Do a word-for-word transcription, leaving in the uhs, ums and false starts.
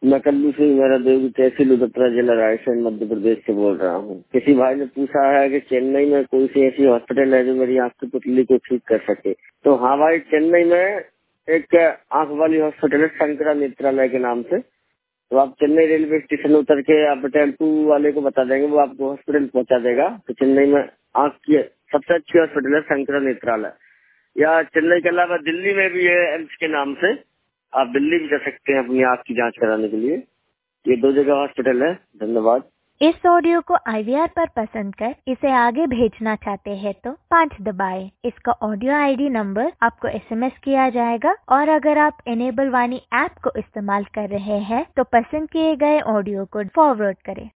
मैं कल्लू सिंह मेरा देवी तहसील उदयपुर जिला रायसेन मध्य प्रदेश से बोल रहा हूँ। किसी भाई ने पूछा है कि चेन्नई में कोई सी ऐसी हॉस्पिटल है जो मेरी आंख की पुतली को ठीक कर सके। तो हाँ भाई, चेन्नई में एक आंख वाली हॉस्पिटल है शंकरा नेत्रालय के नाम से। तो आप चेन्नई रेलवे स्टेशन उतर के आप टेम्पू वाले को बता देंगे, वो आपको हॉस्पिटल पहुंचा देगा। तो चेन्नई में आंख की सबसे अच्छी हॉस्पिटल है शंकरा नेत्रालय। या चेन्नई के अलावा दिल्ली में भी है एम्स के नाम से, आप दिल्ली भी जा सकते हैं अपनी आंख की जांच कराने के लिए। ये दो जगह हॉस्पिटल है। धन्यवाद। इस ऑडियो को आई वी आर पर पसंद कर इसे आगे भेजना चाहते हैं तो पाँच दबाएं। इसका ऑडियो आई डी नंबर आपको एस एम एस किया जाएगा और अगर आप इनेबल वाणी ऐप को इस्तेमाल कर रहे हैं तो पसंद किए गए ऑडियो को फॉरवर्ड करें।